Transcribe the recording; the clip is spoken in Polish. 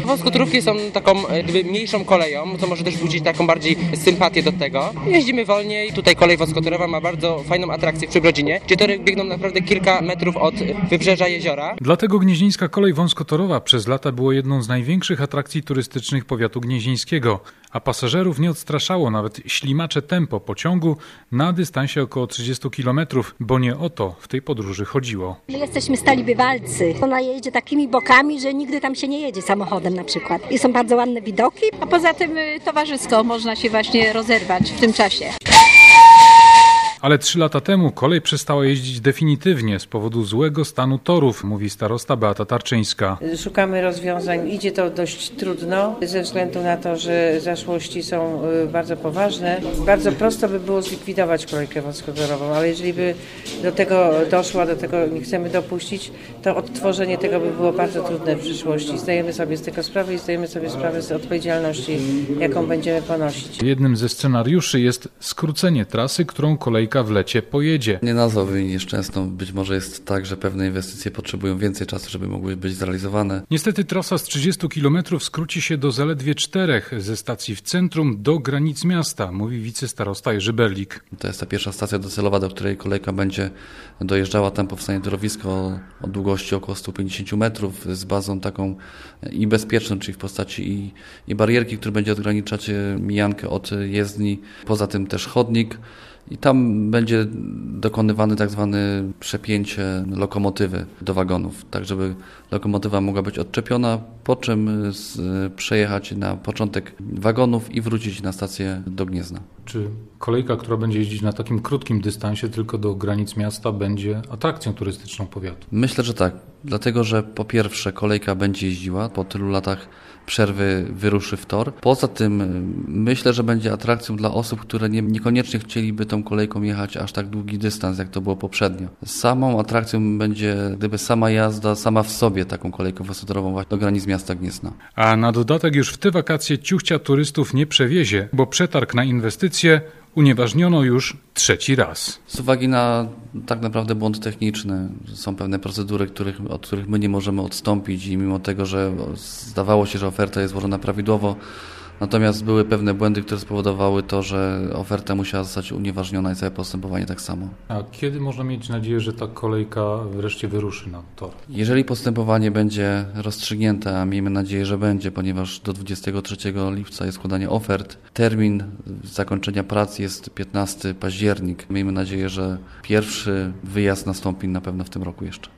Wąskotorówki są taką mniejszą koleją, co może też budzić taką bardziej sympatię do tego. Jeździmy wolniej. Tutaj kolej wąskotorowa ma bardzo fajną atrakcję w Przybrodzinie, gdzie tory biegną naprawdę kilka metrów od wybrzeża jeziora. Dlatego gnieźnieńska kolej wąskotorowa przez lata było jedną z największych atrakcji turystycznych powiatu gnieźnieńskiego, a pasażerów nie odstraszało nawet ślimacze tempo pociągu na dystansie około 30 km, bo nie o to w tej podróży chodziło. My jesteśmy stali bywalcy. Ona jedzie takimi bokami, że nigdy tam się nie jedzie samochodem na przykład. I są bardzo ładne widoki. A poza tym towarzysko można się właśnie rozerwać w tym czasie. Ale 3 lata temu kolej przestała jeździć definitywnie z powodu złego stanu torów, mówi starosta Beata Tarczyńska. Szukamy rozwiązań. Idzie to dość trudno ze względu na to, że zaszłości są bardzo poważne. Bardzo prosto by było zlikwidować kolejkę wąskotorową, ale jeżeli by do tego doszło, do tego nie chcemy dopuścić, to odtworzenie tego by było bardzo trudne w przyszłości. Zdajemy sobie z tego sprawę i zdajemy sobie sprawę z odpowiedzialności, jaką będziemy ponosić. Jednym ze scenariuszy jest skrócenie trasy, którą kolejka w lecie pojedzie. Nie nazwałbym jej nieszczęsną. Być może jest tak, że pewne inwestycje potrzebują więcej czasu, żeby mogły być zrealizowane. Niestety trasa z 30 km skróci się do zaledwie 4 ze stacji w centrum do granic miasta, mówi wicestarosta Jerzy Berlik. To jest ta pierwsza stacja docelowa, do której kolejka będzie dojeżdżała. Tam powstanie torowisko o długości około 150 metrów z bazą taką i bezpieczną, czyli w postaci i barierki, która będzie odgraniczać mijankę od jezdni. Poza tym też chodnik. I tam będzie dokonywane tak zwane przepięcie lokomotywy do wagonów, tak żeby lokomotywa mogła być odczepiona, po czym przejechać na początek wagonów i wrócić na stację do Gniezna. Czy kolejka, która będzie jeździć na takim krótkim dystansie tylko do granic miasta, będzie atrakcją turystyczną powiatu? Myślę, że tak, dlatego że po pierwsze kolejka będzie jeździła, po tylu latach przerwy wyruszy w tor. Poza tym myślę, że będzie atrakcją dla osób, które niekoniecznie chcieliby tą kolejką jechać aż tak długi dystans, jak to było poprzednio. Samą atrakcją będzie gdyby sama jazda, sama w sobie taką kolejką wąskotorową właśnie do granic miasta Gniezna. A na dodatek już w te wakacje ciuchcia turystów nie przewiezie, bo przetarg na inwestycje unieważniono już 3. raz. Z uwagi na tak naprawdę błąd techniczny, są pewne procedury, od których my nie możemy odstąpić i mimo tego, że zdawało się, że oferta jest złożona prawidłowo, natomiast były pewne błędy, które spowodowały to, że oferta musiała zostać unieważniona i całe postępowanie tak samo. A kiedy można mieć nadzieję, że ta kolejka wreszcie wyruszy na tor? Jeżeli postępowanie będzie rozstrzygnięte, a miejmy nadzieję, że będzie, ponieważ do 23 lipca jest składanie ofert, termin zakończenia prac jest 15 październik. Miejmy nadzieję, że pierwszy wyjazd nastąpi na pewno w tym roku jeszcze.